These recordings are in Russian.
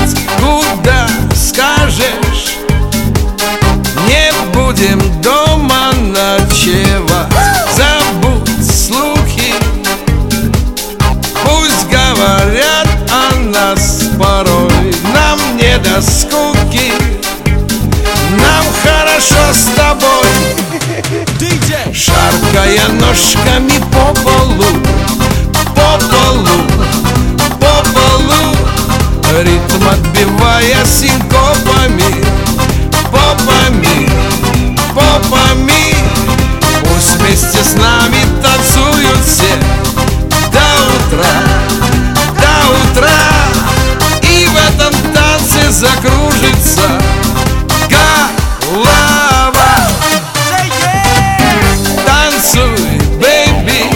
гулять, куда скажешь. Не будем дома ночевать, забудь слухи. Пусть говорят о нас порой, нам не до скуки. Нам хорошо с тобой, шаркая ножками по полу, по полу, по полу, ритм отбивая синкопами, попами, попами. Пусть вместе с нами танцуют все до утра, до утра. И в этом танце закружится голова. Танцуй, бэйби,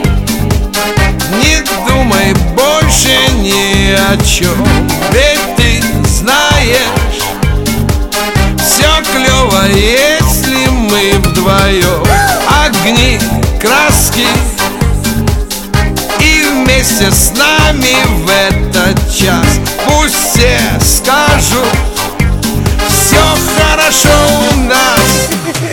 не думай больше ни о чем. Ведь ты знаешь, все клево, если мы вдвоем. Огни, краски, и вместе с нами в этот час. Пусть все скажут, все хорошо у нас.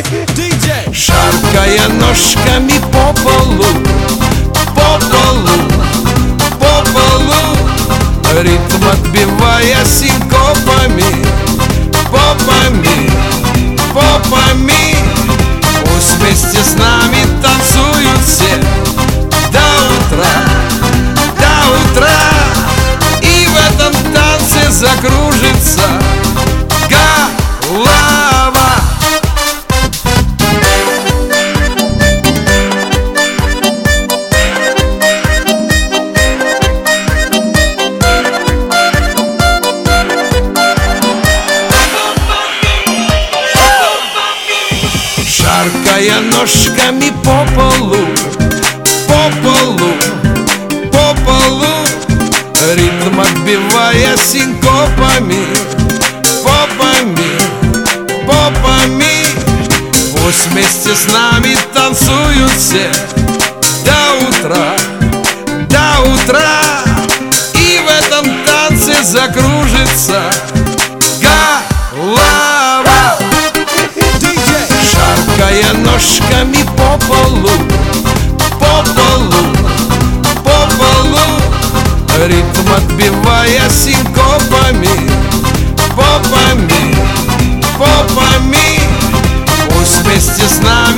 Шаркая ножками по полу, по полу, по полу, ритм отбивая синкопами, попами, попами. Пусть вместе с нами танцуют все до утра, до утра. И в этом танце закружится голова. Шаркая ножками по полу, по полу, по полу, ритм отбивая синкопами, попами, попами. Пусть вместе с нами танцуют все до утра, до утра. И в этом танце закружится голова. Шаркая ножками по полу, по полу, по полу, ритм отбивая синкопами, попами, попами. Пусть вместе с нами